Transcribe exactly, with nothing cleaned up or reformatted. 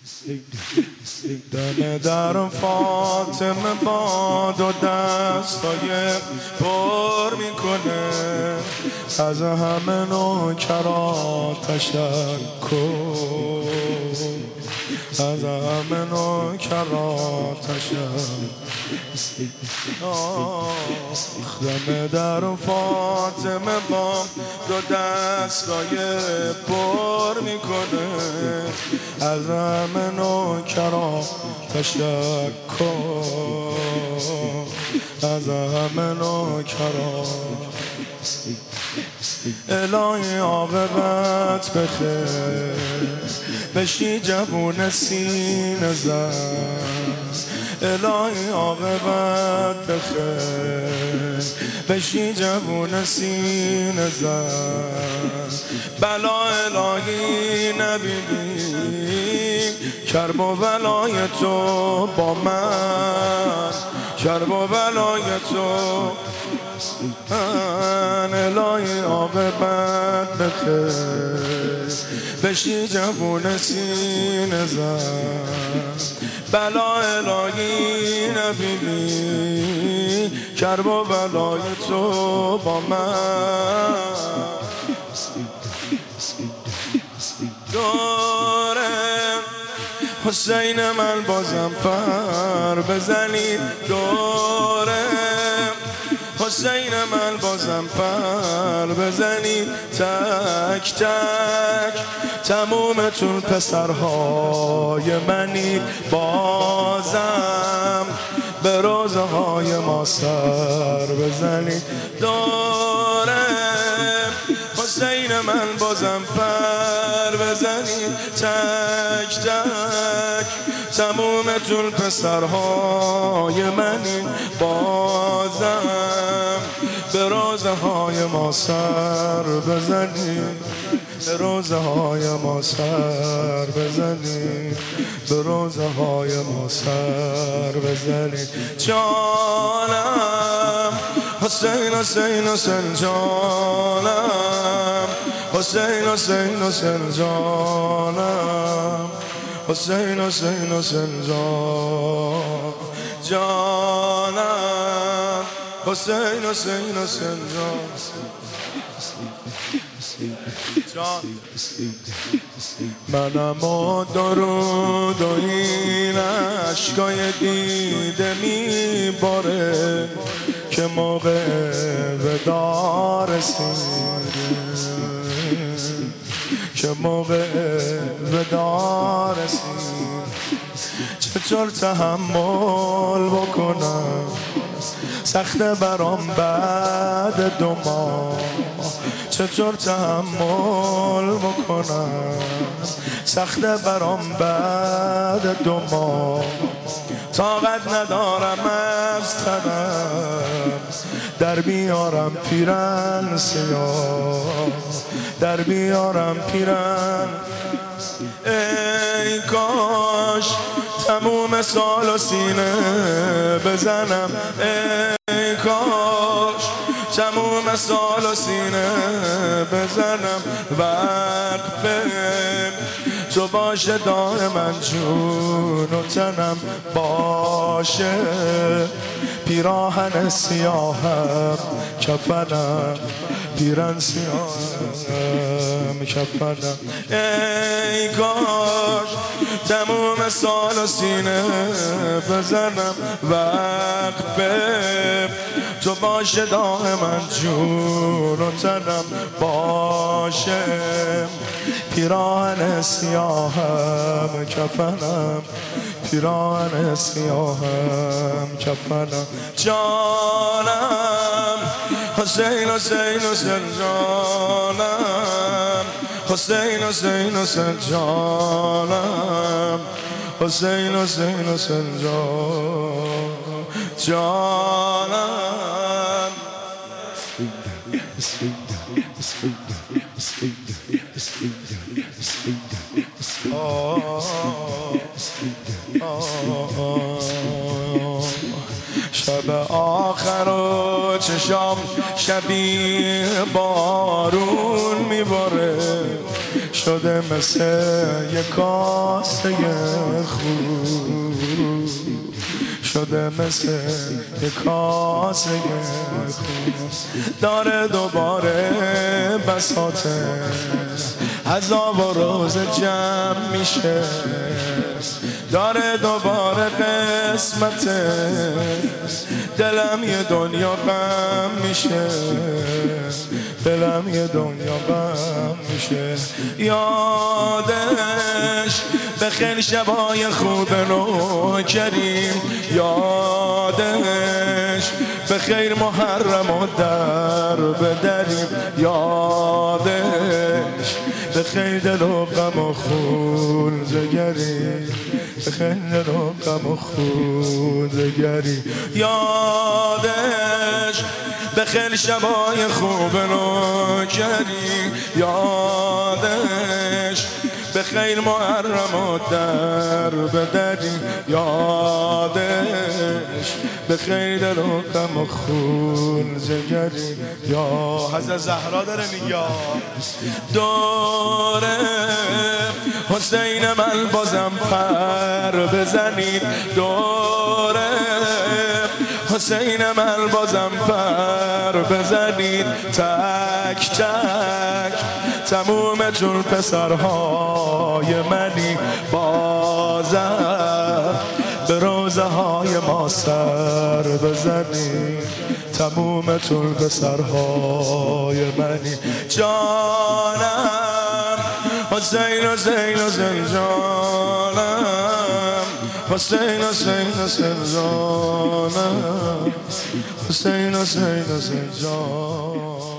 دم در فاطمه با دو دستای پر میکنه، از همه نوکرا تشکر، از همه نوکرا تشکر. دم در فاطمه با دو دستای پر میکنه، از همه نوکرا تشکر، از همه نوکرا. الهی عاقبت بخیر، بشی جوون سینه زن. الهی عاقبت بخیر، بشی جوون سینه زن. بلا الهی نبینی، کرب و بلای تو با من، کرب و بلای تو من. الهی عاقبت بخیر، بشی جوون سینه زن. بلا الهی نبینی، کرب و بلای تو با من. دوره حسین من بازم پر بزنید، دوره حسین من بازم پر بزنید، تک تک تمومتون پسرهای منید. بازم به روزه های ما سر بزنید، دوره حسین من بازم پر بزنید، تک تک تمومتون پسرهای منید. بازم به روزه های ما سر بزنید، به روزه های ما سر بزنید، به روزه های ما سر بزنید. جانم حسین حسین حسین جانم، حسین حسین حسین جانم، حسین حسین حسین جان جانم، حسین حسین حسین جان. منم و درود و این عشقای دیده میباره، که موقع ودا رسیده، که موقع ودا رسید. چطور تحمل بکنم، سخته برام بعد دو ماه. چطور تحمل بکنم، سخته برام بعد دو ماه. طاقت ندارم از تنم، در بیارم پیرن سیاه، در بیارم پیرن. ای کاش تموم سال و سینه بزنم، ای کاش تموم سال و سینه بزنم. وقفه تو باشه دائما جون و تنم باشه، پیراهن سیاهم کفنم، پیرن سیاهم کفنم. ای کاش تموم سال و سینه بزنم. وقفه تو باشه دائما جون و تنم باشه، پیراهن سیاهم کفنم، پیراهن سیاهم کفنم. جانم حسین حسین حسین جانم، حسین حسین حسین جانم، حسین حسین حسین جان جانم. شب آخر و چشام شبیه بارون میباره، شده مثل یک کاسه خون، شده مثل یک کاسه خون. داره دوباره بساطه عذاب و روز جمع میشه، داره دوباره قسمته دلم یه دنیا غم میشه، دلم یه دنیا غم میشه. یادش به خیلی شبای خوب نوکریم، یادش به خیر محرم و در بدریم، یادش به خیر دل و غم و خون زگریم، به خیر دل و غم و خون زگریم. یادش به خیلی شبای خوب نوکریم، یادش به خیر محرم و در بدریم، یادش به خیر دل و غم و خون زگریم. یا حضرت زهرا داره میگه دوره حسین من بازم پر بزنید، دوره حسین من بازم پر بزنید، تک تک تمومتون پسرهای منی، بازم به روزه های ما سر بزنید، تمومتون پسرهای منی. جانم حسین حسین حسین جانم، حسین حسین حسین جانم، حسین حسین حسین جانم.